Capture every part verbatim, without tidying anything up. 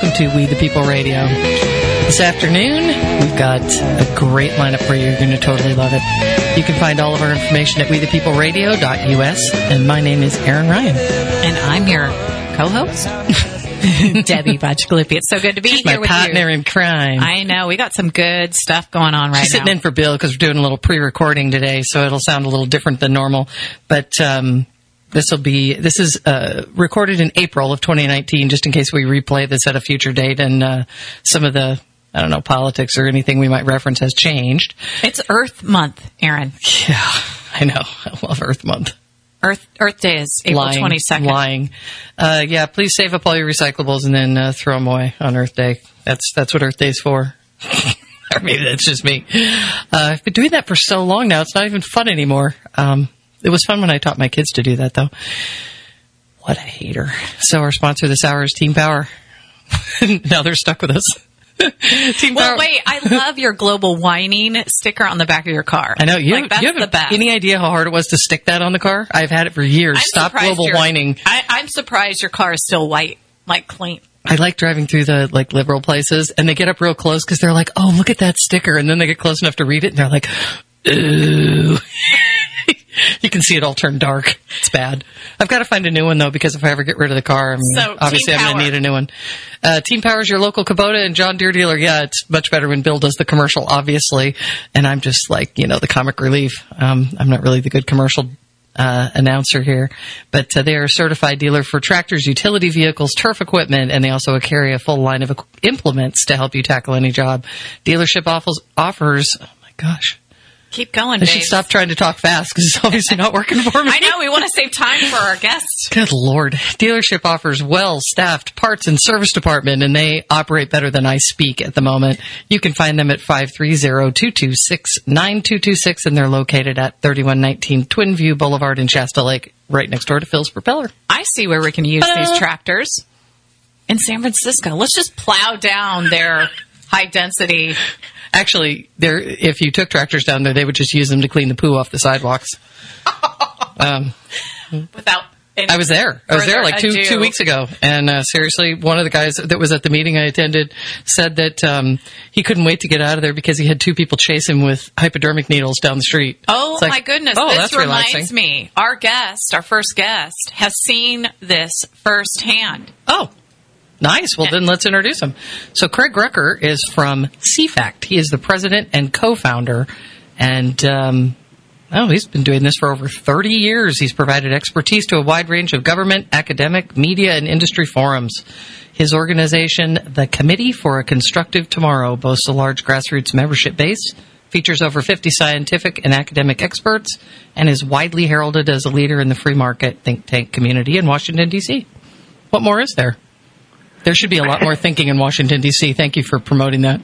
welcome to We the People Radio. This afternoon, we've got a great lineup for you. You're going to totally love it. You can find all of our information at we the people radio dot u s, and my name is Erin Ryan. And I'm your co-host, Debbie Butchglippi. It's so good to be She's here with you. my partner in crime. I know. We got some good stuff going on right She's now. sitting in for Bill because we're doing a little pre-recording today, so it'll sound a little different than normal. But um, this will be this is uh, recorded in April of twenty nineteen, just in case we replay this at a future date, and uh, some of the I don't know politics or anything we might reference has changed. It's Earth Month, Erin. Yeah, I know. I love Earth Month. Earth Earth Day is April twenty-second. Lying. Uh, yeah, please save up all your recyclables and then uh, throw them away on Earth Day. That's that's what Earth Day's for. Or maybe that's just me. Uh, I've been doing that for so long now, it's not even fun anymore. Um, it was fun when I taught my kids to do that, though. What a hater. So our sponsor this hour is Team Power. Now they're stuck with us. Team well, Power. wait, I love your global whining sticker on the back of your car. I know. You, like, that's you have the best. Any idea how hard it was to stick that on the car? I've had it for years. I'm Stop global your- whining. I, I'm surprised your car is still white, like clean. I like driving through the like liberal places, and they get up real close because they're like, "Oh, look at that sticker," and then they get close enough to read it, and they're like, "Ooh." You can see it all turn dark. It's bad. I've got to find a new one, though, because if I ever get rid of the car, I'm so, obviously I'm going to need a new one. Uh, Team Power is your local Kubota and John Deere dealer. Yeah, it's much better when Bill does the commercial, obviously. And I'm just like, you know, the comic relief. Um, I'm not really the good commercial uh, announcer here. But uh, they are a certified dealer for tractors, utility vehicles, turf equipment, and they also carry a full line of equ- implements to help you tackle any job. Dealership offers, offers oh, my gosh. Keep going, I should stop trying to talk fast because it's obviously not working for me. I know. We want to save time for our guests. Good Lord. Dealership offers well-staffed parts and service department, and they operate better than I speak at the moment. You can find them at five three zero, two two six, nine two two six, and they're located at thirty-one nineteen Twin View Boulevard in Shasta Lake, right next door to Phil's Propeller. I see where we can use Ta-da. these tractors in San Francisco. Let's just plow down their high-density... Actually, there, if you took tractors down there, they would just use them to clean the poo off the sidewalks. Um, Without any I was there. I was there like two ado. two weeks ago. And uh, seriously, one of the guys that was at the meeting I attended said that um, he couldn't wait to get out of there because he had two people chase him with hypodermic needles down the street. Oh, like, my goodness. Oh, this that's reminds relaxing. me. Our guest, our first guest, has seen this firsthand. Oh, nice. Well, then let's introduce him. So Craig Rucker is from C FACT. He is the president and co-founder. And, um, oh, he's been doing this for over thirty years. He's provided expertise to a wide range of government, academic, media, and industry forums. His organization, the Committee for a Constructive Tomorrow, boasts a large grassroots membership base, features over fifty scientific and academic experts, and is widely heralded as a leader in the free market think tank community in Washington, D C. What more is there? There should be a lot more thinking in Washington, D C. Thank you for promoting that.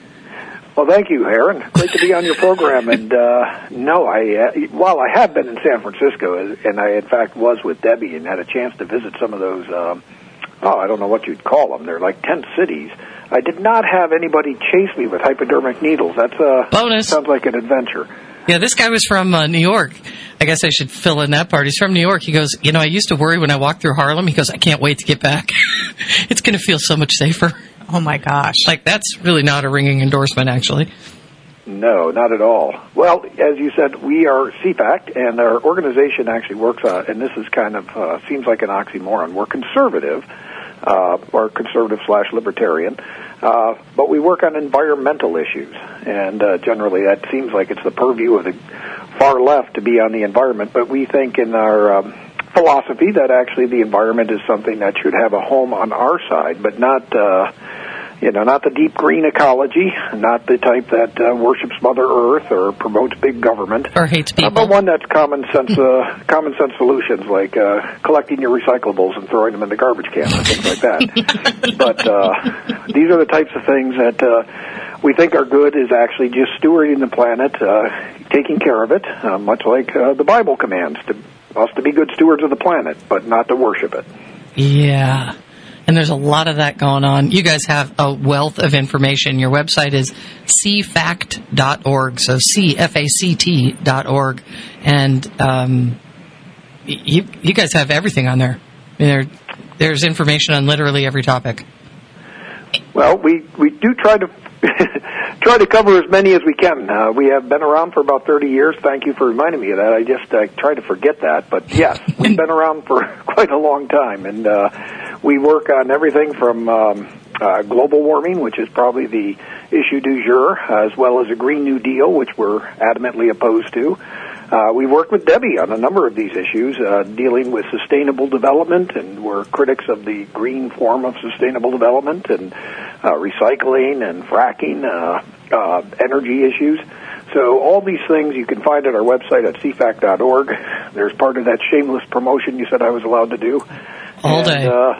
Well, thank you, Aaron. Great to be on your program. And, uh, no, I, uh, while I have been in San Francisco, and I, in fact, was with Debbie and had a chance to visit some of those, um, oh, I don't know what you'd call them. They're like tent cities. I did not have anybody chase me with hypodermic needles. That's a bonus. Sounds like an adventure. Yeah, this guy was from uh, New York. I guess I should fill in that part. He's from New York. He goes, you know, I used to worry when I walked through Harlem. He goes, I can't wait to get back. It's going to feel so much safer. Oh, my gosh. Like, that's really not a ringing endorsement, actually. No, not at all. Well, as you said, we are C FACT, and our organization actually works on, and this is kind of, uh, seems like an oxymoron. We're conservative, uh, or conservative slash libertarian, uh, but we work on environmental issues, and uh, generally that seems like it's the purview of the far left to be on the environment, but we think in our um, philosophy that actually the environment is something that should have a home on our side, but not... Uh, You know, not the deep green ecology, not the type that uh, worships Mother Earth or promotes big government, or hates people, uh, but one that's common sense, uh, common sense solutions like uh, collecting your recyclables and throwing them in the garbage can and things like that. But uh, these are the types of things that uh, we think are good. Is actually just stewarding the planet, uh, taking care of it, uh, much like uh, the Bible commands to us to be good stewards of the planet, but not to worship it. Yeah. And there's a lot of that going on. You guys have a wealth of information. Your website is c fact dot org, so C F A C T dot org. And um, you, you guys have everything on there. I mean, there. There's information on literally every topic. Well, we, we do try to try to cover as many as we can. Uh, we have been around for about thirty years. Thank you for reminding me of that. I just uh, try to forget that. But, yes, we've been around for quite a long time. And uh, we work on everything from um, uh, global warming, which is probably the issue du jour, as well as a Green New Deal, which we're adamantly opposed to. Uh, we work with Debbie on a number of these issues, uh, dealing with sustainable development, and we're critics of the green form of sustainable development, and uh, recycling and fracking, uh, uh, energy issues. So all these things you can find at our website at c fact dot org. There's part of that shameless promotion you said I was allowed to do. All and, day. Uh,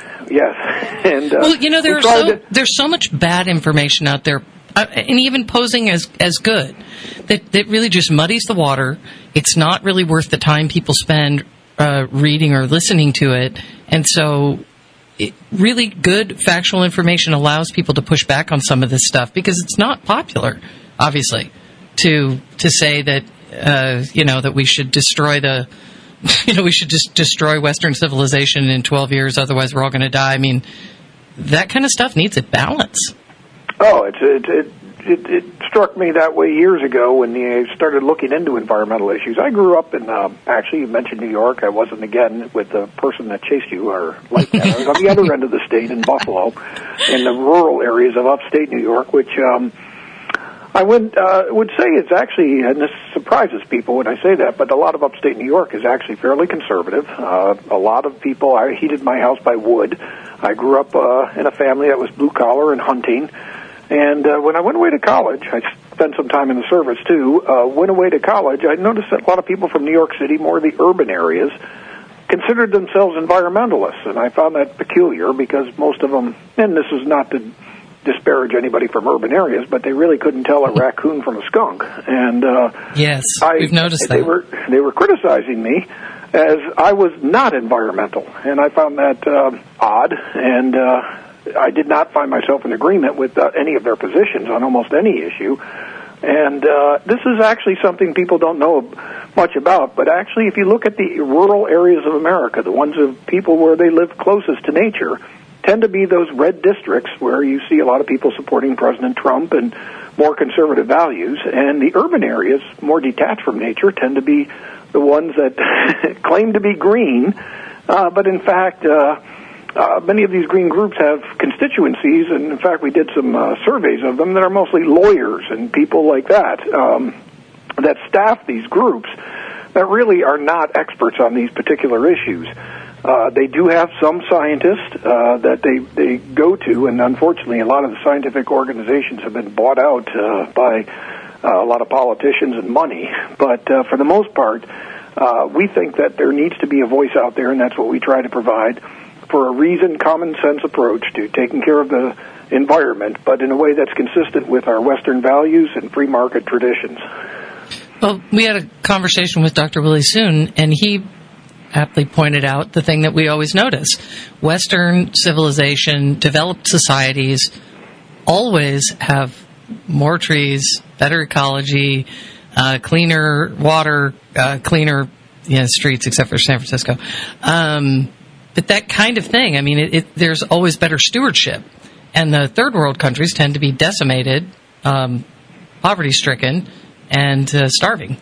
yes. and uh, Well, you know, there's we tried so, to- there's so much bad information out there. Uh, and even posing as as good, that that really just muddies the water. It's not really worth the time people spend uh, reading or listening to it. And so, it, really good factual information allows people to push back on some of this stuff, because it's not popular, obviously, to to say that uh, you know that we should destroy the you know we should just destroy Western civilization in twelve years, otherwise we're all going to die. I mean, that kind of stuff needs a balance. Oh, it's, it, it, it, it struck me that way years ago when I started looking into environmental issues. I grew up in, um, actually, you mentioned New York. I wasn't, again, with the person that chased you or like that. I was on the other end of the state in Buffalo, in the rural areas of upstate New York, which um, I would, uh, would say it's actually, and this surprises people when I say that, but a lot of upstate New York is actually fairly conservative. Uh, a lot of people, I heated my house by wood. I grew up uh, in a family that was blue-collar and hunting. And uh, when I went away to college, I spent some time in the service too, uh, went away to college, I noticed that a lot of people from New York City, more of the urban areas, considered themselves environmentalists. And I found that peculiar, because most of them, and this is not to disparage anybody from urban areas, but they really couldn't tell a raccoon from a skunk. And uh, Yes, I, we've noticed they that. Were, they were criticizing me as I was not environmental. And I found that uh, odd, and uh, I did not find myself in agreement with uh, any of their positions on almost any issue. And uh, this is actually something people don't know much about. But actually, if you look at the rural areas of America, the ones of people where they live closest to nature, tend to be those red districts where you see a lot of people supporting President Trump and more conservative values. And the urban areas, more detached from nature, tend to be the ones that claim to be green. Uh, but in fact... Uh, Uh, many of these green groups have constituencies, and in fact we did some uh, surveys of them that are mostly lawyers and people like that um, that staff these groups that really are not experts on these particular issues. Uh, they do have some scientists uh, that they, they go to, and unfortunately a lot of the scientific organizations have been bought out uh, by uh, a lot of politicians and money. But uh, for the most part, uh, we think that there needs to be a voice out there, and that's what we try to provide, for a reasoned, common-sense approach to taking care of the environment, but in a way that's consistent with our Western values and free market traditions. Well, we had a conversation with Doctor Willie Soon, and he aptly pointed out the thing that we always notice. Western civilization, developed societies, always have more trees, better ecology, uh, cleaner water, uh, cleaner you know, streets, except for San Francisco. Um But that kind of thing, I mean, it, it, there's always better stewardship. And the third world countries tend to be decimated, um, poverty-stricken, and uh, starving.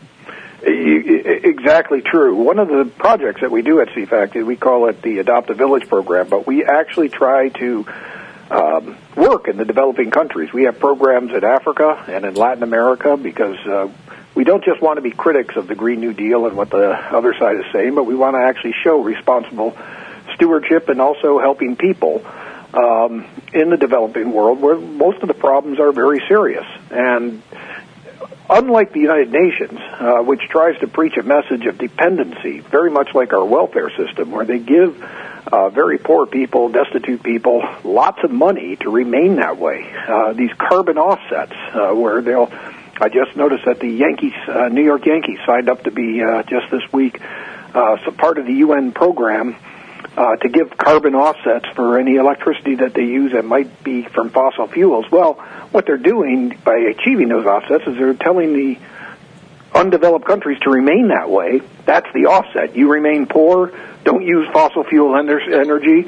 Exactly true. One of the projects that we do at C FACT, we call it the Adopt a Village program, but we actually try to um, work in the developing countries. We have programs in Africa and in Latin America because uh, we don't just want to be critics of the Green New Deal and what the other side is saying, but we want to actually show responsible stewardship and also helping people um, in the developing world where most of the problems are very serious. And unlike the United Nations, uh, which tries to preach a message of dependency, very much like our welfare system, where they give uh, very poor people, destitute people, lots of money to remain that way. Uh, these carbon offsets, uh, where they'll I just noticed that the Yankees, uh, New York Yankees, signed up to be uh, just this week uh, some part of the U N program uh, to give carbon offsets for any electricity that they use that might be from fossil fuels. Well, what they're doing by achieving those offsets is they're telling the undeveloped countries to remain that way. That's the offset. You remain poor, don't use fossil fuel energy,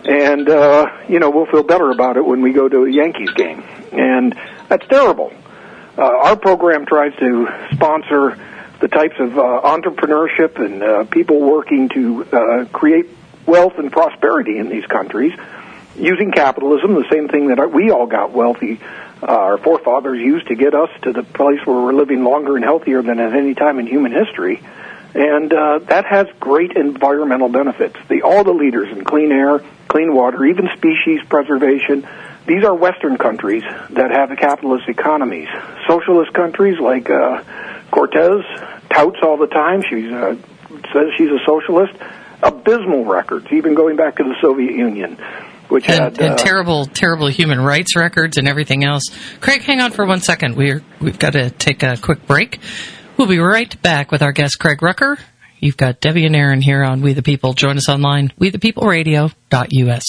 and uh, you know, we'll feel better about it when we go to a Yankees game, and that's terrible. Uh, our program tries to sponsor the types of uh, entrepreneurship and uh, people working to uh, create wealth and prosperity in these countries using capitalism, the same thing that we all got wealthy. Uh, our forefathers used to get us to the place where we're living longer and healthier than at any time in human history. And uh, that has great environmental benefits. The, all the leaders in clean air, clean water, even species preservation, these are Western countries that have capitalist economies. Socialist countries like uh, Cortez touts all the time. She uh, says she's a socialist. Abysmal records, even going back to the Soviet Union. Which and, had, and uh, terrible, terrible human rights records and everything else. Craig, hang on for one second. We're, we've got to take a quick break. We'll be right back with our guest, Craig Rucker. You've got Debbie and Aaron here on We the People. Join us online, we the people radio dot U S.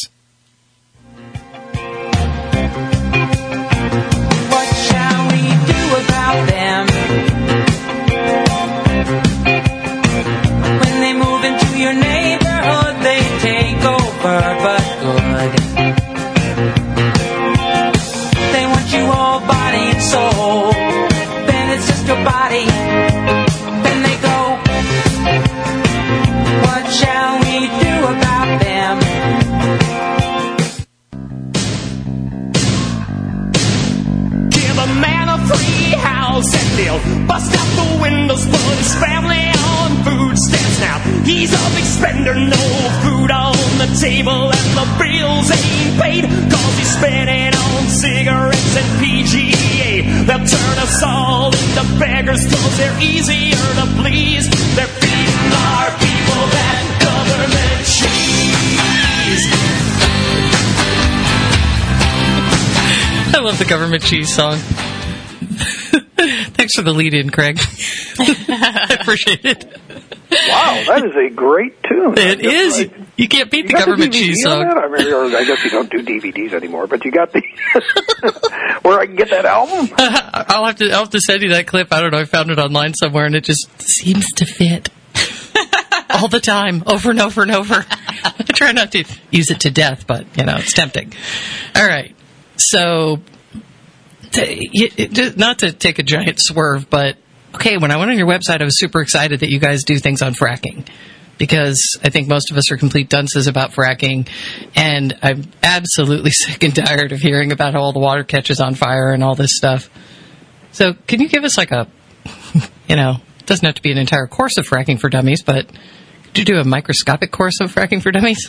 What shall we do about them? When they move into your neighborhood, they take over, but good. They want you all body and soul. Then it's just your body. Then they go. What shall we do about them? Give a man a free house and they'll bust out the windows, put his family on food stamps now. He's a big spender, no food on the table, and the bills ain't paid, cause he's spending on cigarettes and P G A. They'll turn us all into beggars cause they're easier to please. They're feeding our people that government cheese. I love the government cheese song. Thanks for the lead-in, Craig. I appreciate it. Wow, that is a great tune. It is. Right. You can't beat You the government the D V D cheese on song. that? I mean, or I guess you don't do D V Ds anymore, but you got the where I can get that album. I'll have to. I'll have to send you that clip. I don't know. I found it online somewhere, and it just seems to fit all the time, over and over and over. I try not to use it to death, but you know, it's tempting. All right, so to, it, not to take a giant swerve, but okay. When I went on your website, I was super excited that you guys do things on fracking, because I think most of us are complete dunces about fracking, and I'm absolutely sick and tired of hearing about how all the water catches on fire and all this stuff. So can you give us like a, you know, it doesn't have to be an entire course of fracking for dummies, but could you do a microscopic course of fracking for dummies?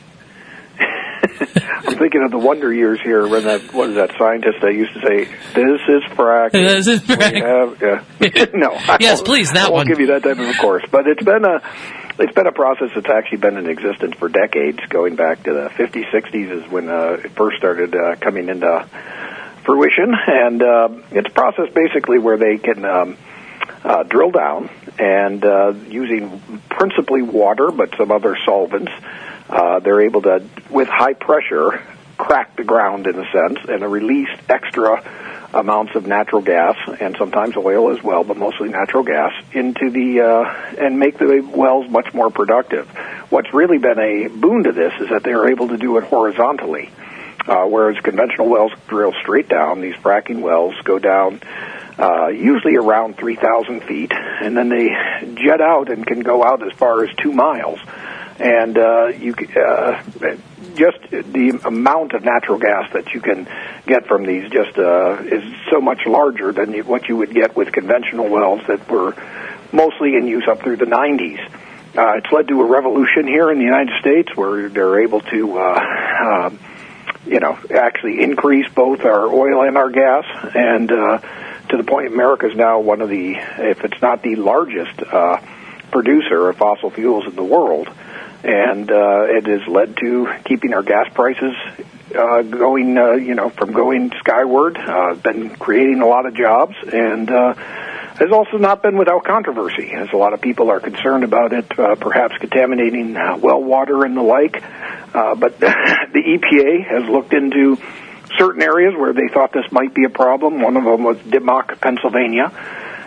I'm thinking of the Wonder Years here when that, what is that scientist that used to say, this is fracking. This is fracking. We have, yeah. No. I Yes, won't- please, that I won't one. give you that type of a course, but it's been a, it's been a process that's actually been in existence for decades, going back to the fifties, sixties is when uh, it first started uh, coming into fruition, and uh, it's a process basically where they can um, uh, drill down and uh, using principally water, but some other solvents, uh, they're able to, with high pressure, crack the ground in a sense and release extra amounts of natural gas and sometimes oil as well, but mostly natural gas, into the uh, and make the wells much more productive. What's really been a boon to this is that they're able to do it horizontally, uh, whereas conventional wells drill straight down. These fracking wells go down uh, usually around three thousand feet, and then they jet out and can go out as far as two miles. And uh, you uh, just the amount of natural gas that you can get from these just uh, is so much larger than you, what you would get with conventional wells that were mostly in use up through the nineties. Uh, it's led to a revolution here in the United States where they're able to, uh, uh, you know, actually increase both our oil and our gas, and uh, to the point America is now one of the, if it's not the largest uh, producer of fossil fuels in the world. And uh, it has led to keeping our gas prices uh, going, uh, you know, from going skyward. Uh, been creating a lot of jobs, and uh, has also not been without controversy, as a lot of people are concerned about it, uh, perhaps contaminating uh, well water and the like. Uh, but the E P A has looked into certain areas where they thought this might be a problem. One of them was Dimock, Pennsylvania.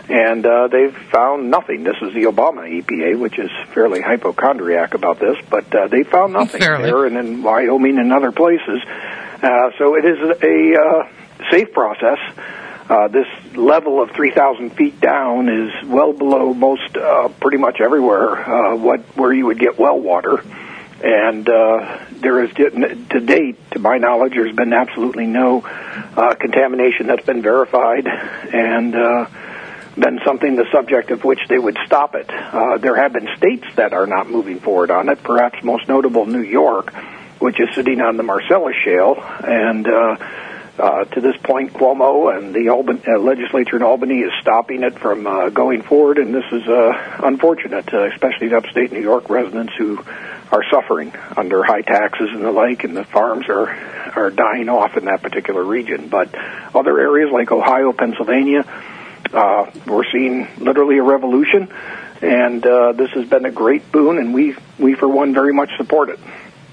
And uh, they've found nothing. This is the Obama E P A, which is fairly hypochondriac about this, but uh, they found nothing Fairly. there and in Wyoming and other places. Uh, so it is a uh, safe process. Uh, this level of three thousand feet down is well below most, uh, pretty much everywhere, uh, what where you would get well water. And uh, there is, to date, to my knowledge, there's been absolutely no uh, contamination that's been verified, and uh, been something the subject of which they would stop it. Uh, there have been states that are not moving forward on it, perhaps most notable New York, which is sitting on the Marcellus Shale, and uh, uh, to this point, Cuomo and the Alban- uh, legislature in Albany is stopping it from uh, going forward, and this is uh, unfortunate, uh, especially to upstate New York residents who are suffering under high taxes and the like, and the farms are, are dying off in that particular region. But other areas like Ohio, Pennsylvania, uh, we're seeing literally a revolution, and uh, this has been a great boon, and we, we for one, very much support it.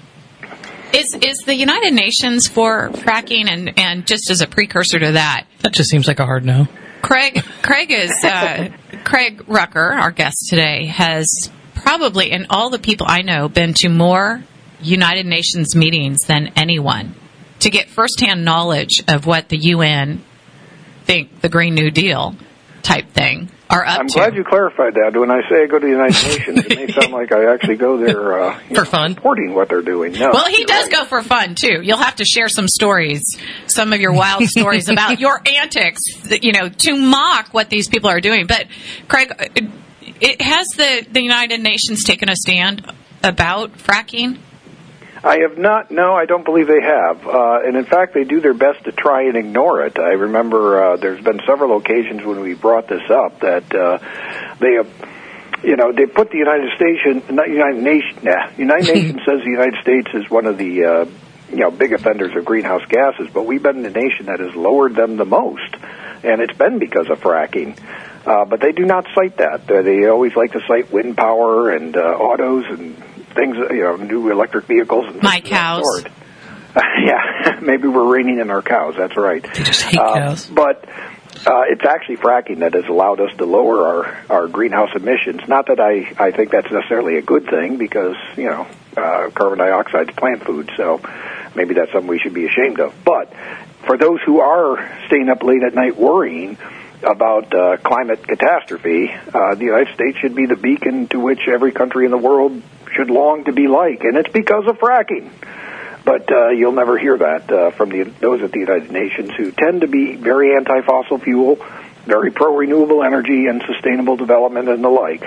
Is is the United Nations for fracking, and, and just as a precursor to that? That just seems like a hard no. Craig Craig is uh, Craig Rucker, our guest today, has probably, in all the people I know, been to more United Nations meetings than anyone to get firsthand knowledge of what the U N think the Green New Deal type thing are up I'm to. glad you clarified that. When I say I go to the United Nations, it may sound like I actually go there uh, you For know, fun. supporting what they're doing. No, Well, he you're does right. go for fun, too. You'll have to share some stories, some of your wild stories about your antics, you know, to mock what these people are doing. But, Craig, it, has the, the United Nations taken a stand about fracking? I have not. No, I don't believe they have. Uh, and in fact, they do their best to try and ignore it. I remember uh, there's been several occasions when we brought this up that uh, they have, you know, they put the United States, not United Nations, nah, United Nations says the United States is one of the, uh, you know, big offenders of greenhouse gases, but we've been the nation that has lowered them the most, and it's been because of fracking. Uh, but they do not cite that. Uh, they always like to cite wind power and uh, autos and things, you know, new electric vehicles and My things of that cows. sort. Uh, yeah, maybe we're reining in our cows. That's right. They just hate Uh, cows. But uh, it's actually fracking that has allowed us to lower our, our greenhouse emissions. Not that I, I think that's necessarily a good thing because, you know, uh, carbon dioxide is plant food, so maybe that's something we should be ashamed of. But for those who are staying up late at night worrying about uh, climate catastrophe, uh, the United States should be the beacon to which every country in the world should long to be like, and it's because of fracking. But uh, you'll never hear that uh, from the, those at the United Nations, who tend to be very anti-fossil fuel, very pro-renewable energy and sustainable development and the like.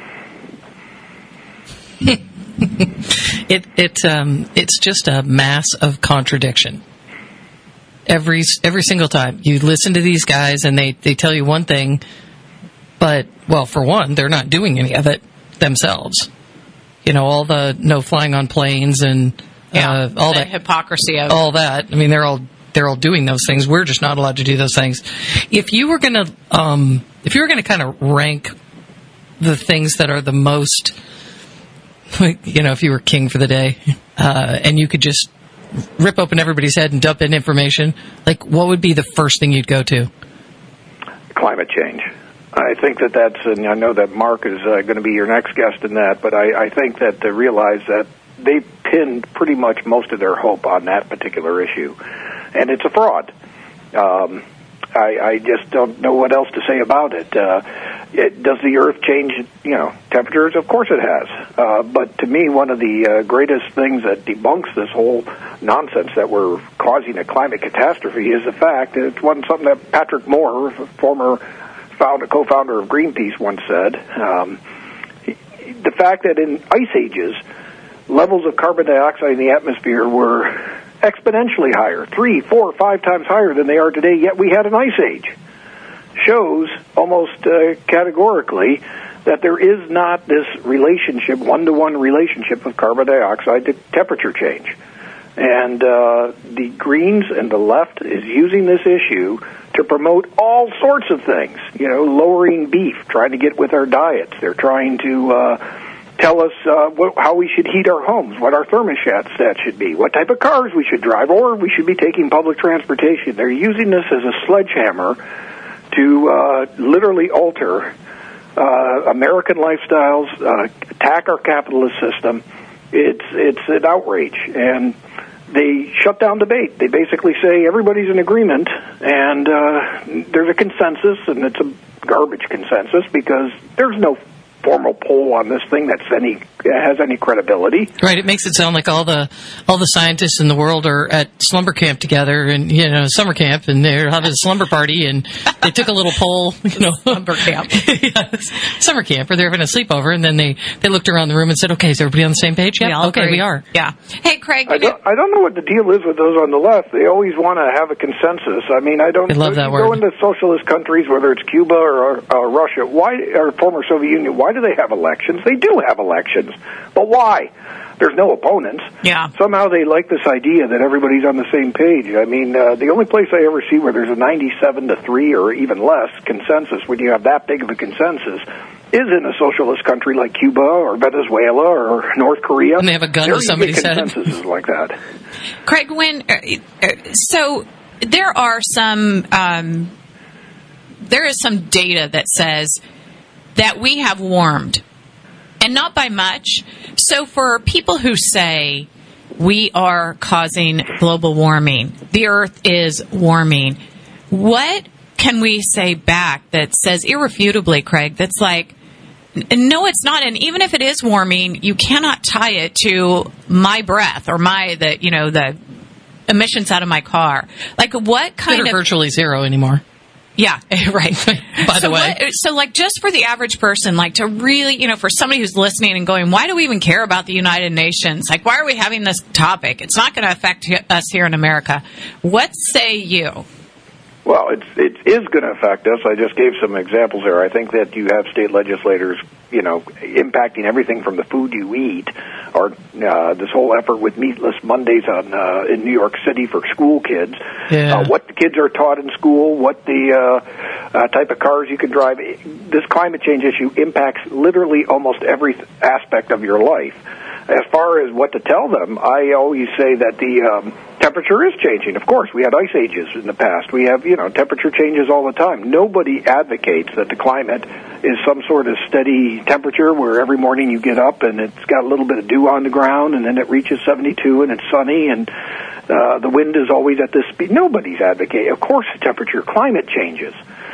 It it um it's just a mass of contradiction. Every every single time you listen to these guys and they, they tell you one thing, but well, for one, they're not doing any of it themselves. You know, all the no flying on planes and Yeah, uh, all the that hypocrisy of all that. I mean, they're all they're all doing those things. We're just not allowed to do those things. If you were gonna um if you were gonna kind of rank the things that are the most, you know, if you were king for the day, uh, and you could just rip open everybody's head and dump in information, like what would be the first thing you'd go to? Climate change. I think that that's, and I know that Mark is uh, going to be your next guest in that, but I, I think that to realize that they pinned pretty much most of their hope on that particular issue, and it's a fraud. Um, I, I just don't know what else to say about it. Uh, it. Does the Earth change, you know, temperatures? Of course it has. Uh, but to me, one of the uh, greatest things that debunks this whole nonsense that we're causing a climate catastrophe is the fact that it's one something that Patrick Moore, former founder, co-founder of Greenpeace, once said. Um, the fact that in ice ages, levels of carbon dioxide in the atmosphere were exponentially higher, three, four, five times higher than they are today, yet we had an ice age, shows almost uh, categorically that there is not this relationship, one-to-one relationship of carbon dioxide to temperature change. And uh, the Greens and the left is using this issue to promote all sorts of things, you know, lowering beef, trying to get with our diets. They're trying to uh, tell us uh, what, how we should heat our homes, what our thermostat stat should be, what type of cars we should drive, or we should be taking public transportation. They're using this as a sledgehammer to uh, literally alter uh, American lifestyles, uh, attack our capitalist system. It's it's an outrage, and they shut down debate. They basically say everybody's in agreement, and uh, there's a consensus, and it's a garbage consensus because there's no formal poll on this thing that's any has any credibility. Right. It makes it sound like all the all the scientists in the world are at slumber camp together, and you know, summer camp, and they're having a slumber party, and they took a little poll, you know, Slumber camp, yes, summer camp, or they're having a sleepover, and then they they looked around the room and said, "Okay, is everybody on the same page? Yeah, okay, agree. we are." Yeah. Hey, Craig. I don't, I don't know what the deal is with those on the left. They always want to have a consensus. I mean, I don't. I love that you word. Go into socialist countries, whether it's Cuba or uh, Russia, why or former Soviet Union, why do they have elections? They do have elections, but why? There's no opponents. Yeah. Somehow they like this idea that everybody's on the same page. I mean, uh, the only place I ever see where there's a ninety-seven to three or even less consensus, when you have that big of a consensus, is in a socialist country like Cuba or Venezuela or North Korea. And they have a gun to somebody's head. Consensus like that. Craig, when uh, so there are some um, there is some data that says that we have warmed, and not by much. So for people who say we are causing global warming, the Earth is warming, what can we say back that says irrefutably, Craig, that's like, no, it's not. And even if it is warming, you cannot tie it to my breath or my, the, you know, the emissions out of my car. Like, what kind That are of virtually zero anymore. Yeah, right. By so the way. What, so, like, just for the average person, like, to really, you know, for somebody who's listening and going, why do we even care about the United Nations? Like, why are we having this topic? It's not going to affect us here in America. What say you? Well, it's, it is going to affect us. I just gave some examples there. I think that you have state legislators, you know, impacting everything from the food you eat, or uh, this whole effort with Meatless Mondays on uh, in New York City for school kids. Yeah. Uh, what the kids are taught in school, what the uh, uh, type of cars you can drive. This climate change issue impacts literally almost every aspect of your life. As far as what to tell them, I always say that the um, temperature is changing. Of course, we had ice ages in the past. We have, you know, temperature changes all the time. Nobody advocates that the climate is some sort of steady temperature where every morning you get up and it's got a little bit of dew on the ground and then it reaches seventy-two and it's sunny and uh, the wind is always at this speed. Nobody's advocating. Of course, the temperature, climate changes.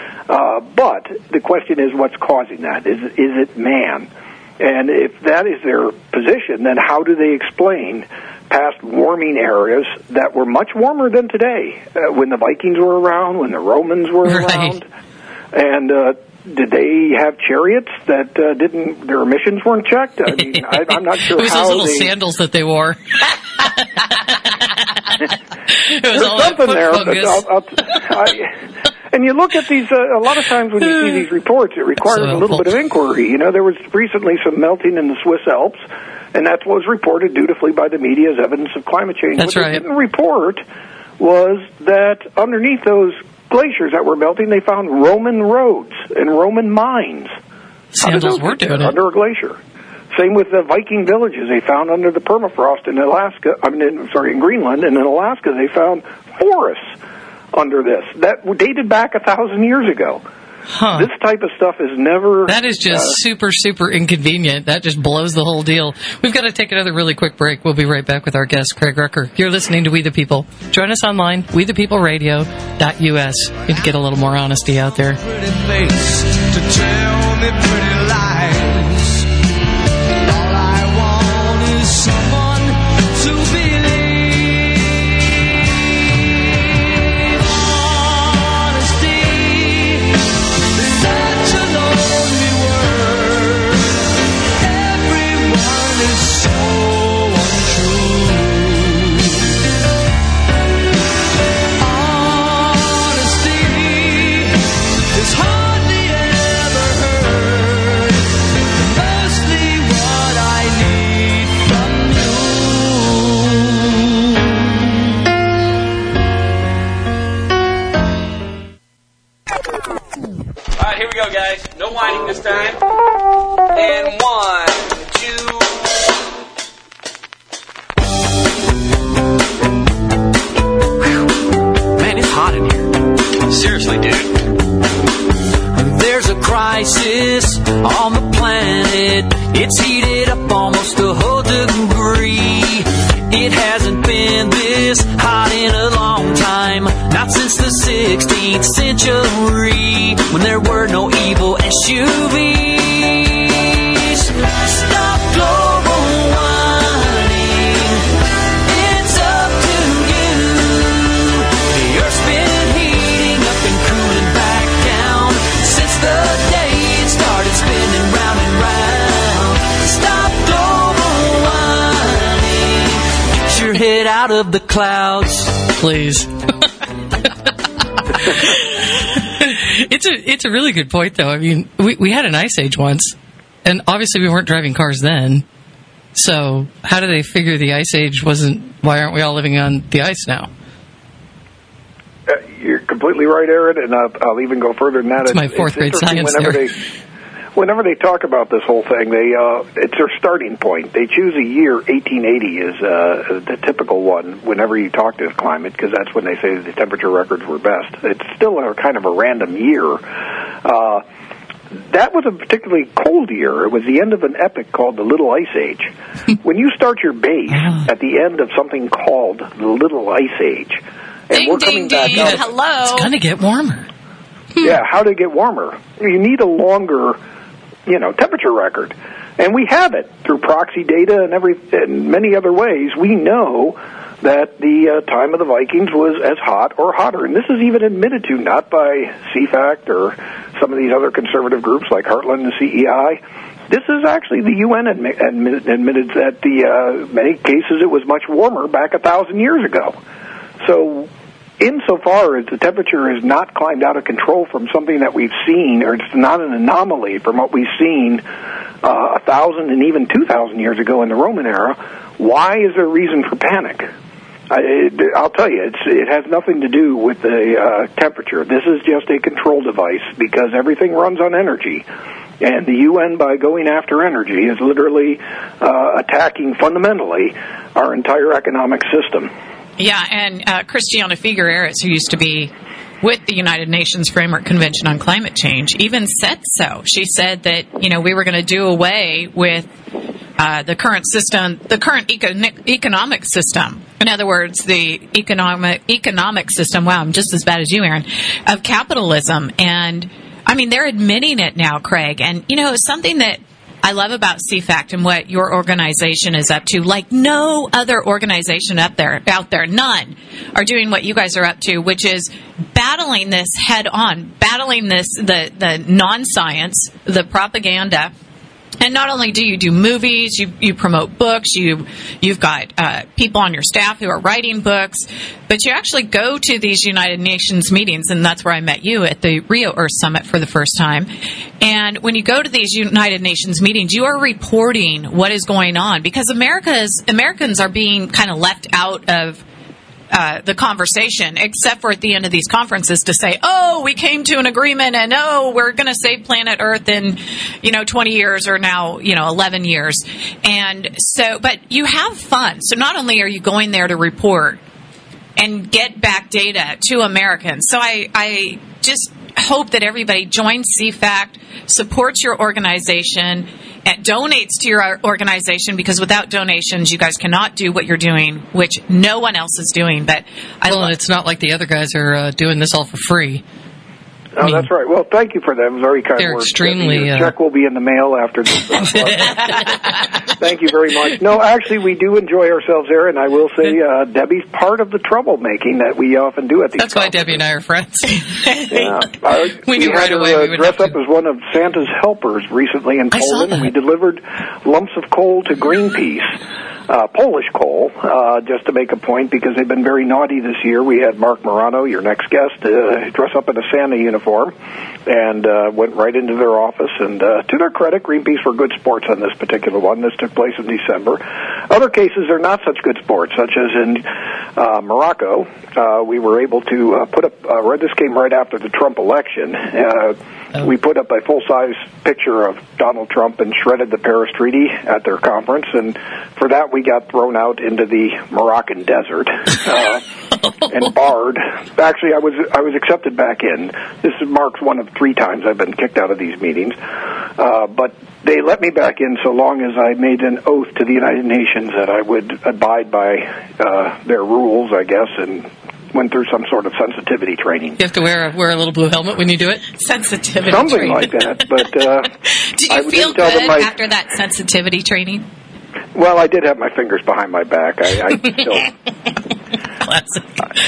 Uh, but the question is, what's causing that? Is, is it man? And if that is their position, then how do they explain past warming areas that were much warmer than today, uh, when the Vikings were around, when the Romans were Right. around? And uh, did they have chariots that uh, didn't, their emissions weren't checked? I mean, I, I'm not sure it was how those little they... sandals that they wore. It was There's all that something foot there, but fungus. I'll, I'll, I, and you look at these, uh, a lot of times when you see these reports, it requires So a little helpful. bit of inquiry. You know, there was recently some melting in the Swiss Alps, and that was reported dutifully by the media as evidence of climate change. That's what right. they didn't report was that underneath those glaciers that were melting, they found Roman roads and Roman mines. How did Sandals those were get doing there? it. Under a glacier. Same with the Viking villages they found under the permafrost in Alaska. I mean, in, sorry, in Greenland, and in Alaska they found forests under this that dated back a thousand years ago. Huh. This type of stuff is never. That is just uh, super, super inconvenient. That just blows the whole deal. We've got to take another really quick break. We'll be right back with our guest, Craig Rucker. You're listening to We the People. Join us online, we the people radio dot U S. Need to get a little more honesty out there. Pretty face to tell me pretty lies. All I want is someone to believe. Honesty is such a lonely word. Everyone is so untrue. Honesty is hardly ever heard. Mostly what I need from you. All right, here we go, guys. No whining this time. And one, two. Man, it's hot in here. Seriously, dude. on the planet. It's heated up almost a whole degree. It hasn't been this hot in a long time, not since the sixteenth century, when there were no evil S U Vs. Stop global warming, it's up to you. The Earth's been heating up and cooling back down since the day it started spinning round and round. Stop global warming, get your head out of the clouds, please. It's a it's a really good point, though. I mean, we we had an ice age once, and obviously we weren't driving cars then. So how do they figure the ice age wasn't? Why aren't we all living on the ice now? Uh, you're completely right, Aaron, and I'll, I'll even go further than that. It's my fourth grade science whenever there. They, whenever they talk about this whole thing, they uh, it's their starting point. They choose a year, eighteen eighty is uh, the typical one whenever you talk to climate, because that's when they say the temperature records were best. It's still a kind of a random year. Uh, that was a particularly cold year. It was the end of an epoch called the Little Ice Age. When you start your base at the end of something called the Little Ice Age, and ding, we're ding, coming back ding. out. Hello. It's going to get warmer. Yeah, how to get warmer? You need a longer, you know, temperature record, and we have it through proxy data and every and many other ways. We know that the uh, time of the Vikings was as hot or hotter, and this is even admitted to not by C FACT or some of these other conservative groups like Heartland and C E I. This is actually the U N admi- admitted, admitted that the uh, many cases it was much warmer back a thousand years ago. So, insofar as the temperature has not climbed out of control from something that we've seen, or it's not an anomaly from what we've seen uh, a thousand and even two thousand years ago in the Roman era, why is there reason for panic? I, it, I'll tell you, it's, it has nothing to do with the uh, temperature. This is just a control device because everything runs on energy. And the U N, by going after energy, is literally uh, attacking fundamentally our entire economic system. Yeah, and uh, Christiana Figueres, who used to be with the United Nations Framework Convention on Climate Change, even said so. She said that, you know, we were going to do away with uh, the current system, the current econ- economic system. In other words, the economic economic system, wow, I'm just as bad as you, Aaron, of capitalism. And, I mean, they're admitting it now, Craig. And, you know, something that I love about C FACT and what your organization is up to, like no other organization up there, out there, none, are doing what you guys are up to, which is battling this head on, battling this, the, the non-science, the propaganda. And not only do you do movies, you, you promote books, you, you've got uh, people on your staff who are writing books, but you actually go to these United Nations meetings, and that's where I met you at the Rio Earth Summit for the first time. And when you go to these United Nations meetings, you are reporting what is going on, because America's Americans are being kind of left out of Uh, the conversation, except for at the end of these conferences to say, oh, we came to an agreement and, oh, we're going to save planet Earth in, you know, twenty years or now, you know, eleven years. And so, but you have fun. So not only are you going there to report and get back data to Americans. So I, I just hope that everybody joins C FACT, supports your organization, and donates to your organization, because without donations, you guys cannot do what you're doing, which no one else is doing. But I well, love- it's not like the other guys are uh, doing this all for free. Oh, I mean, that's right. Well, thank you for that. Very kind they're words. extremely, Your uh, check will be in the mail after this. Thank you very much. No, actually, we do enjoy ourselves there, and I will say uh, Debbie's part of the troublemaking that we often do at these That's why Debbie and I are friends. Yeah. I, We knew had right her, away uh, we would dress have up as one of Santa's helpers recently in I saw Poland, and we that. delivered lumps of coal to Greenpeace. Uh, Polish coal, uh, just to make a point, because they've been very naughty this year. We had Mark Morano, your next guest, uh, dress up in a Santa uniform and uh, went right into their office. And uh, to their credit, Greenpeace were good sports on this particular one. This took place in December. Other cases are not such good sports, such as in uh, Morocco. Uh, we were able to uh, put up, uh, this came right after the Trump election. Uh, Oh. We put up a full-size picture of Donald Trump and shredded the Paris Treaty at their conference, and for that we got thrown out into the Moroccan desert. Uh, and barred. Actually, I was I was accepted back in. This marks one of three times I've been kicked out of these meetings. Uh, but they let me back in so long as I made an oath to the United Nations that I would abide by uh, their rules, I guess, and went through some sort of sensitivity training. You have to wear a, wear a little blue helmet when you do it? Sensitivity Something training. like that. But uh, Did you I feel didn't tell them good my- after that sensitivity training? Well, I did have my fingers behind my back. I, I still... Classic.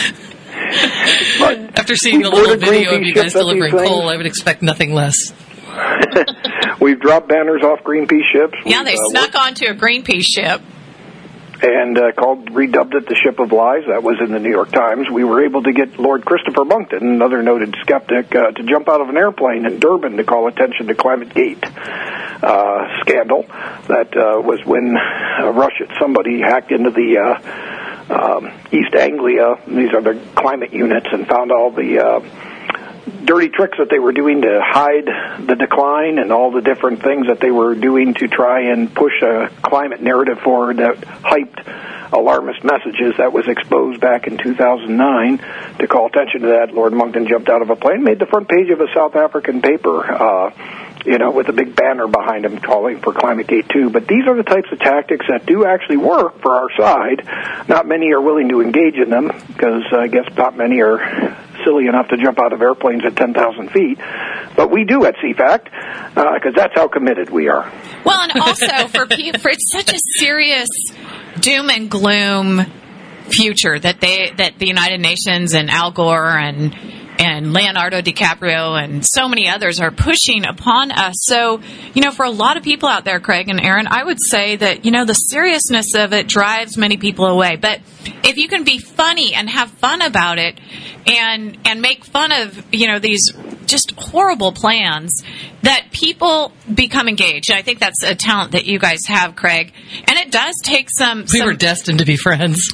But After seeing we the little ordered video of Greenpeace you guys ships at delivering these things. coal, I would expect nothing less. We've dropped banners off Greenpeace ships. Yeah, We've, they uh, snuck onto a Greenpeace ship. and uh, called, redubbed it the Ship of Lies. That was in the New York Times. We were able to get Lord Christopher Monckton, another noted skeptic, uh, to jump out of an airplane in Durban to call attention to ClimateGate uh, scandal. That uh, was when uh, Russia, somebody hacked into the uh, um, East Anglia, these are the climate units, and found all the uh, dirty tricks that they were doing to hide the decline and all the different things that they were doing to try and push a climate narrative forward that hyped alarmist messages. That was exposed back in two thousand nine. To call attention to that, Lord Monckton jumped out of a plane, made the front page of a South African paper, uh, you know, with a big banner behind him calling for ClimateGate two. But these are the types of tactics that do actually work for our side. Not many are willing to engage in them because I guess not many are silly enough to jump out of airplanes at ten thousand feet. But we do at C FACT because uh, that's how committed we are. Well, and also for people, for it's such a serious doom and gloom future that they that the United Nations and Al Gore and and Leonardo DiCaprio and so many others are pushing upon us. So, you know, for a lot of people out there, Craig and Aaron, I would say that, you know, the seriousness of it drives many people away. But if you can be funny and have fun about it and and make fun of, you know, these just horrible plans, that people become engaged. I think that's a talent that you guys have, Craig. And it does take some... We some were destined to be friends.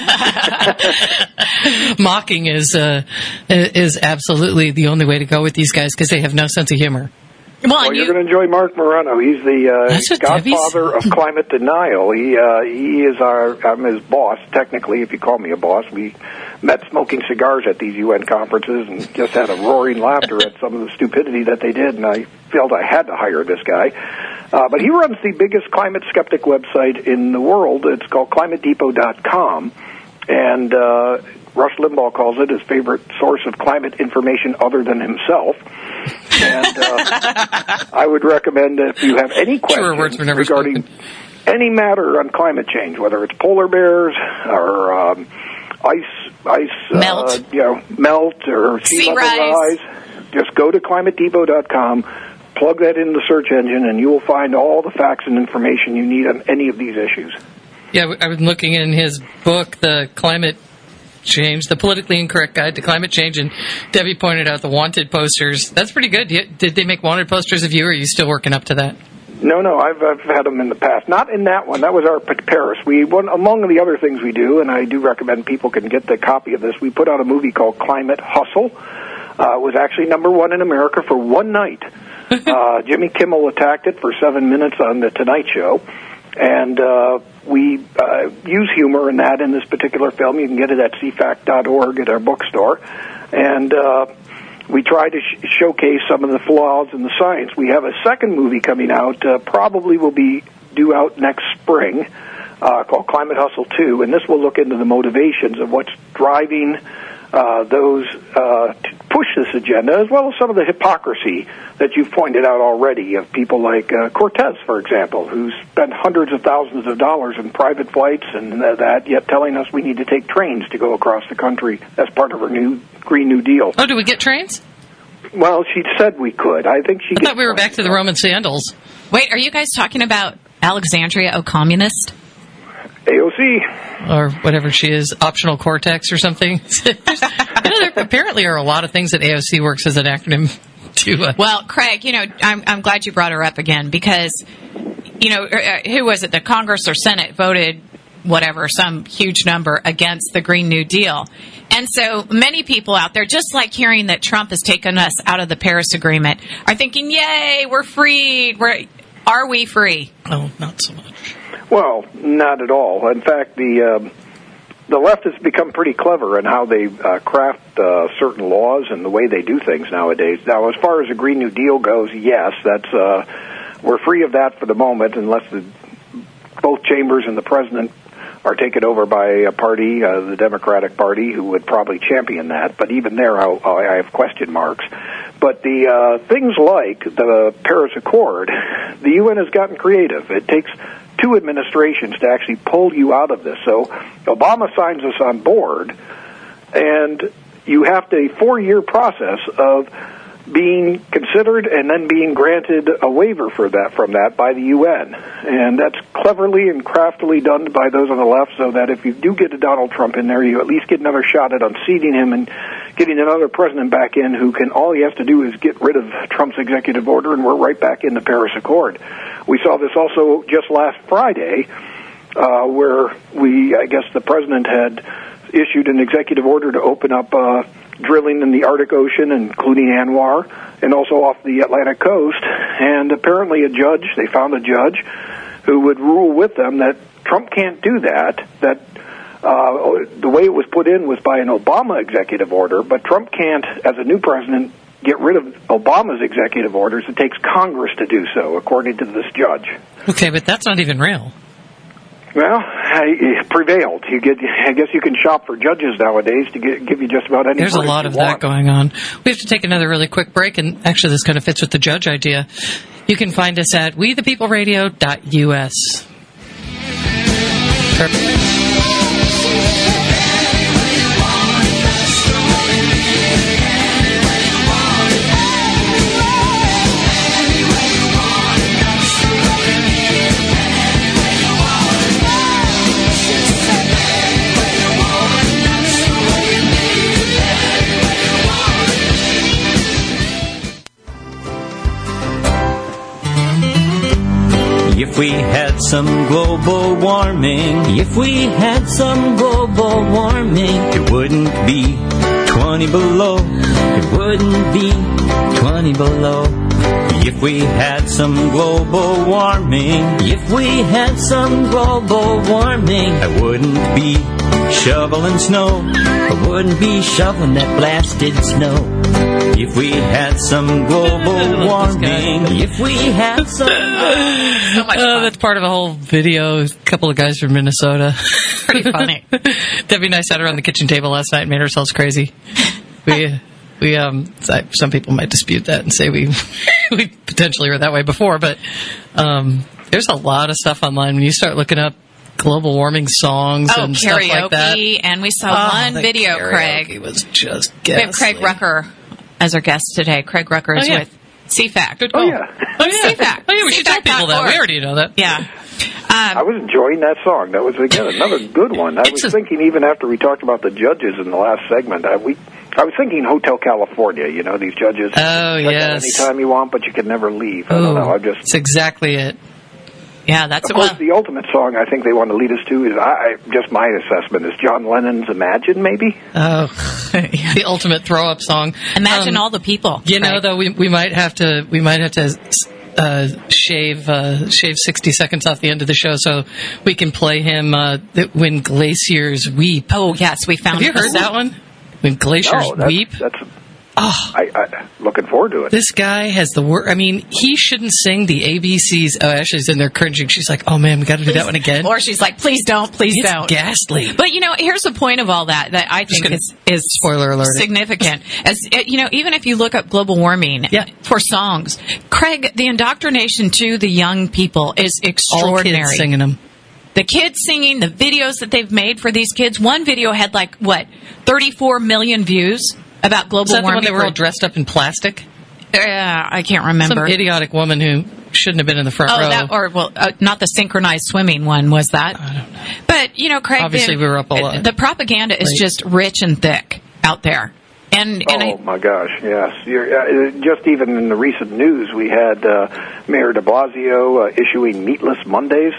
Mocking is uh, is absolutely the only way to go with these guys because they have no sense of humor. Well, Well, and you're you, going to enjoy Mark Moreno. He's the That's uh, what Debbie godfather of climate denial. He uh, he is our I'm his boss, technically, if you call me a boss. We met smoking cigars at these U N conferences and just had a roaring laughter at some of the stupidity that they did, and I felt I had to hire this guy. Uh, but he runs the biggest climate skeptic website in the world. It's called climate depot dot com, and uh, Rush Limbaugh calls it his favorite source of climate information other than himself. And uh, I would recommend that if you have any Truer words questions were never regarding spoken. any matter on climate change, whether it's polar bears or um, ice, ice, Melt. Uh, you know, melt or sea, Sea level rise. rise, just go to climate depot dot com, plug that in the search engine, and you will find all the facts and information you need on any of these issues. Yeah, I've been looking in his book, The Climate Change, The Politically Incorrect Guide to Climate Change, and Debbie pointed out the wanted posters. That's pretty good. Did they make wanted posters of you, or are you still working up to that? No, no, I've, I've had them in the past. Not in that one. That was our P- Paris. We one among the other things we do, and I do recommend people can get the copy of this. We put out a movie called Climate Hustle. Uh, it was actually number one in America for one night. uh, Jimmy Kimmel attacked it for seven minutes on the Tonight Show, and uh, we uh, use humor in that in this particular film. You can get it at c fact dot org at our bookstore, and uh, we try to sh- showcase some of the flaws in the science. We have a second movie coming out, uh, probably will be due out next spring, uh, called Climate Hustle two, and this will look into the motivations of what's driving uh, those uh, to push this agenda, as well as some of the hypocrisy that you've pointed out already of people like uh, Cortez, for example, who spent hundreds of thousands of dollars in private flights and uh, that, yet telling us we need to take trains to go across the country as part of her new Green New Deal. Oh, do we get trains? Well, she said we could. I think she. I thought we were back to the Roman sandals. wait, are you guys talking about Alexandria O'Communist? A O C. Or whatever she is, optional cortex or something. You know, there apparently are a lot of things that A O C works as an acronym to. Uh, Well, Craig, you know, I'm, I'm glad you brought her up again because, you know, uh, who was it? The Congress or Senate voted whatever, some huge number against the Green New Deal. And so many people out there, just like hearing that Trump has taken us out of the Paris Agreement, are thinking, yay, we're freed. We're, are we free? oh, not so much. Well, not at all. In fact, the uh, the left has become pretty clever in how they uh, craft uh, certain laws and the way they do things nowadays. Now, as far as the Green New Deal goes, yes, that's uh, we're free of that for the moment, unless the, both chambers and the president are taken over by a party, uh, the Democratic Party, who would probably champion that. But even there, I'll, I have question marks. But the uh, things like the Paris Accord, the U N has gotten creative. It takes two administrations to actually pull you out of this. So Obama signs us on board, and you have a four-year process of being considered and then being granted a waiver for that from that by the U N. And that's cleverly and craftily done by those on the left, so that if you do get a Donald Trump in there, you at least get another shot at unseating him and getting another president back in who can, all he has to do is get rid of Trump's executive order, and we're right back in the Paris Accord. We saw this also just last Friday, uh, where we, I guess the president had issued an executive order to open up uh, drilling in the Arctic Ocean, including ANWR, and also off the Atlantic coast. And apparently a judge, they found a judge who would rule with them that Trump can't do that, that uh, the way it was put in was by an Obama executive order, but Trump can't, as a new president, get rid of Obama's executive orders. It takes Congress to do so, according to this judge. Okay, but that's not even real. Well, I, it prevailed. You get, I guess you can shop for judges nowadays to get, give you just about any. There's a lot of that going on. We have to take another really quick break, and actually this kind of fits with the judge idea. You can find us at we the people radio dot U S. If we had some global warming, if we had some global warming, it wouldn't be twenty below, it wouldn't be twenty below. If we had some global warming, if we had some global warming, I wouldn't be shoveling snow, I wouldn't be shoveling that blasted snow. If we had some global warming, if we had some... So much oh, that's part of a whole video. A couple of guys from Minnesota. Pretty funny. Debbie and I sat around the kitchen table last night and made ourselves crazy. We, we, um, some people might dispute that and say we, we potentially were that way before, but um, there's a lot of stuff online when you start looking up global warming songs oh, and karaoke, stuff like that. And we saw oh, one video, Craig. It was just ghastly. We have Craig Rucker as our guest today. Craig Rucker is oh, yeah. with C FAC. Good call. Oh, yeah. Oh, yeah. C FAC. Oh, yeah, we should tell people that. We already know that. Yeah. Um, I was enjoying that song. That was, again, another good one. I was a, thinking, even after we talked about the judges in the last segment, I, we, I was thinking Hotel California, you know, these judges. Oh, yes. Anytime you want, but you can never leave. I Ooh, don't know. I just. That's exactly it. Yeah, that's of course well, the ultimate song I think they want to lead us to is I just my assessment is John Lennon's "Imagine," maybe. Oh, the ultimate throw-up song. Imagine um, all the people. You right? know, though, we we might have to we might have to uh, shave uh, shave sixty seconds off the end of the show so we can play him uh, "When Glaciers Weep." Oh yes, we found. Have you heard that one? When Glaciers no, that's, Weep. That's. Oh, I, I, looking forward to it. This guy has the word. I mean, he shouldn't sing the A B Cs. Oh, Ashley's in there cringing. She's like, "Oh man, we got to do that one again." Or she's like, "Please don't, please it's don't." Ghastly. But you know, here's the point of all that that I think is is spoiler alert significant. As you know, even if you look up global warming yeah. for songs, Craig, the indoctrination to the young people is extraordinary. All kids singing them. The kids singing, the videos that they've made for these kids. One video had like what thirty-four million views. About global Is that warming. The one they were all dressed up in plastic? Uh, I can't remember. Some idiotic woman who shouldn't have been in the front oh, row. That, or, well, uh, not the synchronized swimming one, was that? I don't know. But, you know, Craig, obviously the, we were up a lot. The propaganda is late. just rich and thick out there. And, and oh, I, my gosh, yes. You're, uh, just even in the recent news, we had uh, Mayor de Blasio uh, issuing meatless Mondays.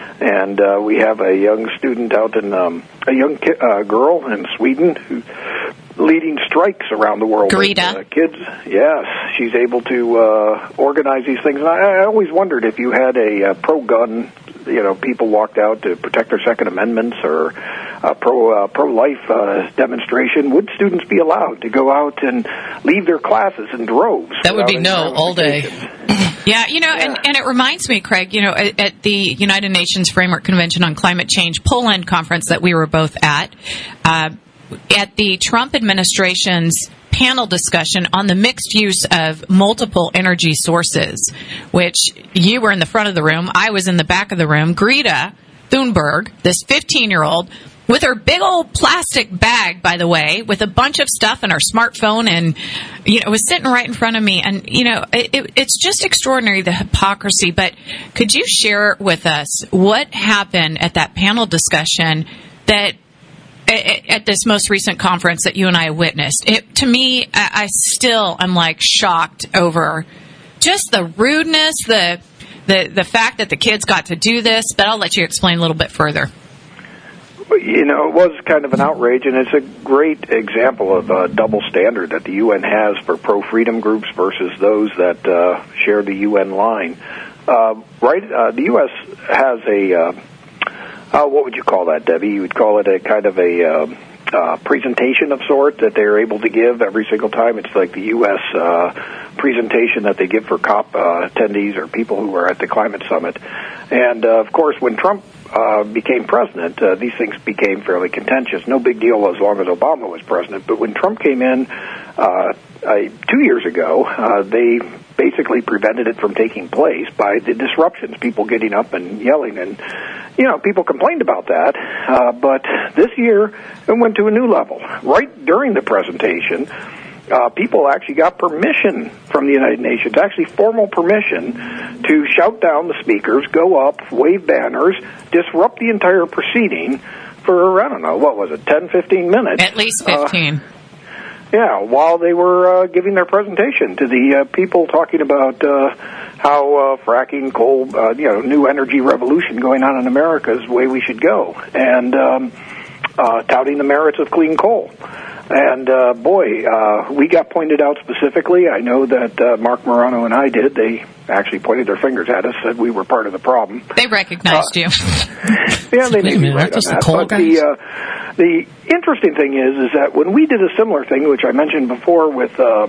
And uh, we have a young student out in, um, a young ki- uh, girl in Sweden who leading strikes around the world. Greta. Uh, kids, yes. She's able to uh, organize these things. And I, I always wondered if you had a uh, pro-gun you know, people walked out to protect their Second Amendments or uh, pro uh, pro-life uh, demonstration, would students be allowed to go out and leave their classes in droves? That would be no all day. Yeah, you know, yeah. And, and it reminds me, Craig, you know, at, at the United Nations Framework Convention on Climate Change Poland conference that we were both at, uh, at the Trump administration's panel discussion on the mixed use of multiple energy sources, which you were in the front of the room, I was in the back of the room. Greta Thunberg, this fifteen-year-old, with her big old plastic bag, by the way, with a bunch of stuff and her smartphone, and you know, it was sitting right in front of me. And you know, it, it, it's just extraordinary, the hypocrisy. But could you share with us what happened at that panel discussion that at this most recent conference that you and I witnessed? It, to me, I, I still am like shocked over just the rudeness, the the the fact that the kids got to do this. But I'll let you explain a little bit further. You know, it was kind of an outrage, and it's a great example of a double standard that the U N has for pro-freedom groups versus those that uh, share the U N line. Uh, right, uh, the U S has a, uh, uh, what would you call that, Debbie? You would call it a kind of a uh, uh, presentation of sort that they're able to give every single time. It's like the U S uh, presentation that they give for COP uh, attendees or people who are at the climate summit. And, uh, of course, when Trump Uh, became president, uh, these things became fairly contentious. No big deal as long as Obama was president. But when Trump came in uh, uh, two years ago, uh, they basically prevented it from taking place by the disruptions, people getting up and yelling. And, you know, people complained about that. Uh, but this year, it went to a new level. Right during the presentation, Uh, people actually got permission from the United Nations, actually formal permission, to shout down the speakers, go up, wave banners, disrupt the entire proceeding for, I don't know, what was it, ten, fifteen minutes? At least fifteen. Uh, yeah, while they were uh, giving their presentation to the uh, people talking about uh, how uh, fracking, coal, uh, you know, new energy revolution going on in America is the way we should go, and um, uh, touting the merits of clean coal. And, uh, boy, uh, we got pointed out specifically. I know that uh, Mark Morano and I did. They actually pointed their fingers at us, said we were part of the problem. They recognized uh, you. Yeah, they may be right on that. But the, uh, the interesting thing is, is that when we did a similar thing, which I mentioned before with uh,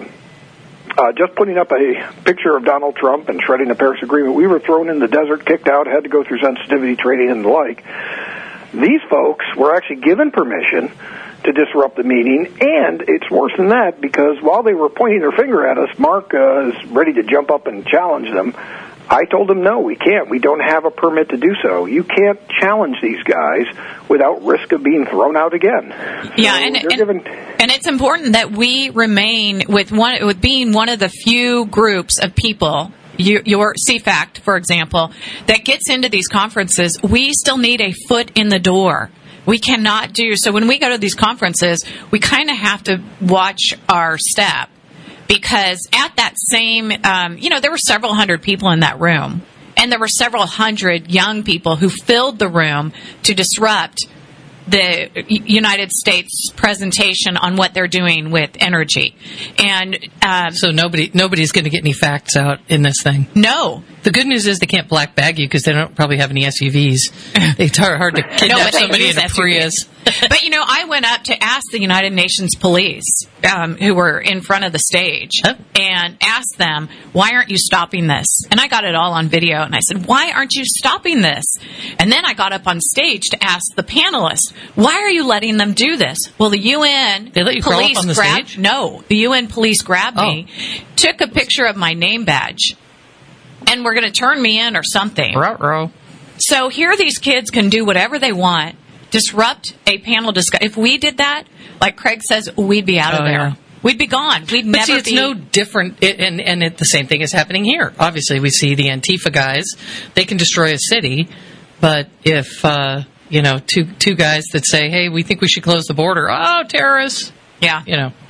uh, just putting up a picture of Donald Trump and shredding the Paris Agreement, we were thrown in the desert, kicked out, had to go through sensitivity training and the like. These folks were actually given permission to disrupt the meeting, and it's worse than that, because while they were pointing their finger at us, Mark uh, is ready to jump up and challenge them. I told them, no, we can't. We don't have a permit to do so. You can't challenge these guys without risk of being thrown out again. Yeah, so and, and, given... and it's important that we remain with one with being one of the few groups of people, you, your C FACT, for example, that gets into these conferences. We still need a foot in the door. We cannot do, so when we go to these conferences, we kind of have to watch our step, because at that same, um, you know, there were several hundred people in that room, and there were several hundred young people who filled the room to disrupt the United States presentation on what they're doing with energy. And um, so nobody nobody's going to get any facts out in this thing. No. The good news is they can't black bag you because they don't probably have any S U Vs. It's hard, hard to kidnap no, somebody in a S U Vs. Prius. But, you know, I went up to ask the United Nations police, um, who were in front of the stage, huh? and asked them, why aren't you stopping this? And I got it all on video, and I said, why aren't you stopping this? And then I got up on stage to ask the panelists, why are you letting them do this? Well, the U N they let you crawl police up on the grabbed, stage? No, the U N police grabbed oh. me, took a picture of my name badge, and were going to turn me in or something. Ruh-roh. So here these kids can do whatever they want, disrupt a panel discussion. If we did that, like Craig says, we'd be out of oh, there. Yeah. We'd be gone. We'd but never see, it's be... no different, it, and, and it, the same thing is happening here. Obviously, we see the Antifa guys. They can destroy a city, but if, uh, you know, two two guys that say, hey, we think we should close the border, oh, terrorists. Yeah. You know.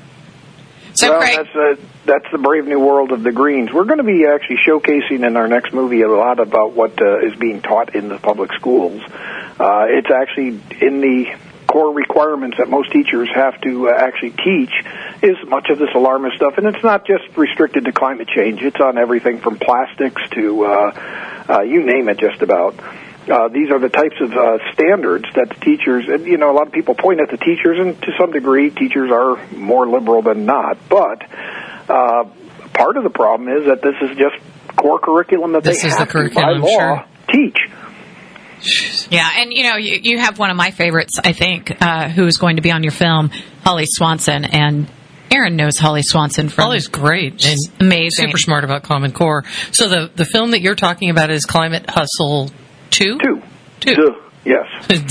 So, well, Craig... that's, uh, that's the brave new world of the Greens. We're going to be actually showcasing in our next movie a lot about what uh, is being taught in the public schools. Uh, it's actually in the core requirements that most teachers have to uh, actually teach is much of this alarmist stuff. And it's not just restricted to climate change. It's on everything from plastics to uh, uh, you name it just about. uh, these are the types of uh, standards that the teachers, and you know, a lot of people point at the teachers, and to some degree, teachers are more liberal than not. But uh, part of the problem is that this is just core curriculum that This they is have the to, by curriculum, law, sure. teach. Yeah, and you know, you, you have one of my favorites, I think, uh, who is going to be on your film, Holly Swanson, and Aaron knows Holly Swanson from. Holly's great and amazing, super smart about Common Core. So the the film that you're talking about is Climate Hustle Two. Two, Two. Two. Yes.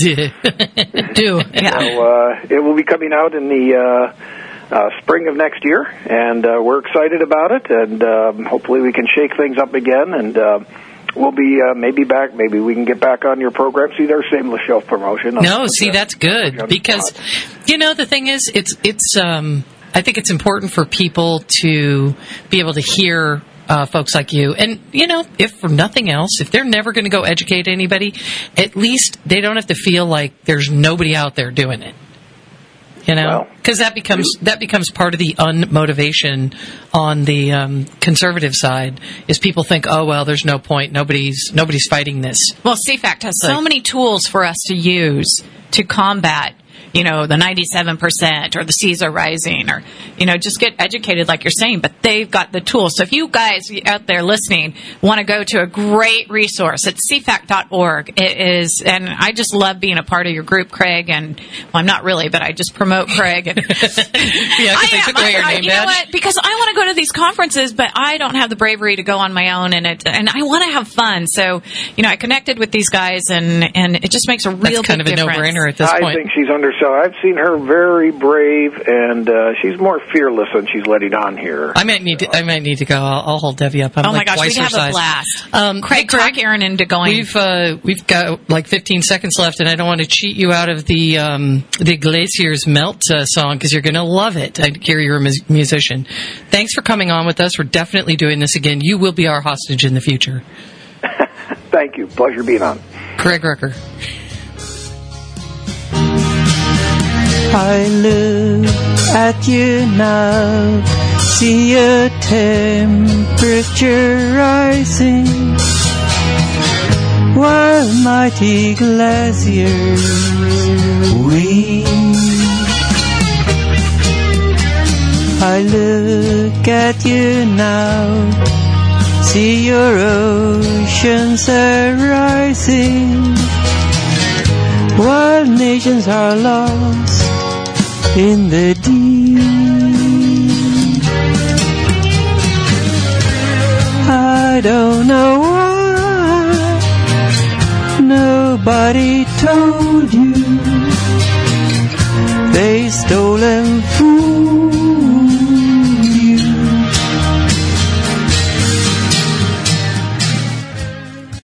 Do. Yeah. So uh, it will be coming out in the uh, uh, spring of next year, and uh, we're excited about it. And um, hopefully, we can shake things up again. And uh, we'll be uh, maybe back. Maybe we can get back on your program. See, there's shameless shelf promotion. No, see, that's good because you know the thing is, it's it's. Um, I think it's important for people to be able to hear uh, folks like you. And, you know, if for nothing else, if they're never going to go educate anybody, at least they don't have to feel like there's nobody out there doing it. You know, because that becomes that becomes part of the unmotivation on the um, conservative side. Is people think, oh well, there's no point. Nobody's nobody's fighting this. Well, C FACT has Like- so many tools for us to use to combat, you know, the ninety-seven percent or the seas are rising, or, you know, just get educated like you're saying. But they've got the tools. So if you guys out there listening want to go to a great resource, it's C FACT dot org. It is, and I just love being a part of your group, Craig. And well, I'm not really, but I just promote Craig. And Yeah, 'cause they I took am. away your I- I- name you know badge. what? Because I want to go to these conferences, but I don't have the bravery to go on my own, and it, and I want to have fun. So, you know, I connected with these guys, and and it just makes a real That's kind big of a difference. no-brainer at this I point. think she's underselling. I've seen her very brave, and uh, she's more fearless than she's letting on here. I might need to. I might need to go. I'll, I'll hold Debbie up. I'm Oh my like gosh, twice we her have a size. blast. Um, Craig, hey, talk Aaron into going. We've uh, we've got like fifteen seconds left, and I don't want to cheat you out of the um, the Glaciers Melt uh, song because you're going to love it. I hear you're a mus- musician. Thanks for coming on with us. We're definitely doing this again. You will be our hostage in the future. Thank you. Pleasure being on. Craig Rucker. I look at you now, see your temperature rising, while mighty glaciers weep. I look at you now, see your oceans are rising, while nations are lost in the deep. I don't know why nobody told you